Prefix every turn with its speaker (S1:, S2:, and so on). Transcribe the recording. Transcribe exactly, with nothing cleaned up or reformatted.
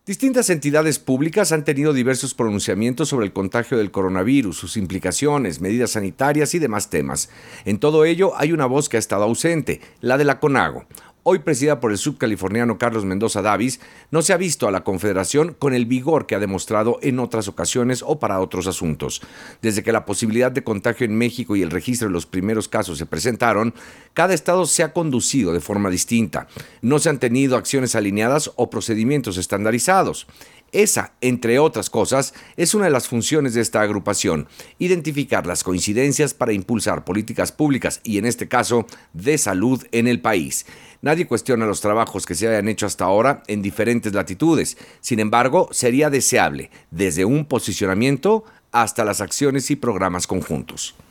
S1: Distintas entidades públicas han tenido diversos pronunciamientos sobre el contagio del coronavirus, sus implicaciones, medidas sanitarias y demás temas. En todo ello hay una voz que ha estado ausente, la de la CONAGO. Hoy presidida por el subcaliforniano Carlos Mendoza Davis, no se ha visto a la Confederación con el vigor que ha demostrado en otras ocasiones o para otros asuntos. Desde que la posibilidad de contagio en México y el registro de los primeros casos se presentaron, cada estado se ha conducido de forma distinta. No se han tenido acciones alineadas o procedimientos estandarizados. Esa, entre otras cosas, es una de las funciones de esta agrupación, identificar las coincidencias para impulsar políticas públicas y, en este caso, de salud en el país. Nadie cuestiona los trabajos que se hayan hecho hasta ahora en diferentes latitudes. Sin embargo, sería deseable, desde un posicionamiento hasta las acciones y programas conjuntos.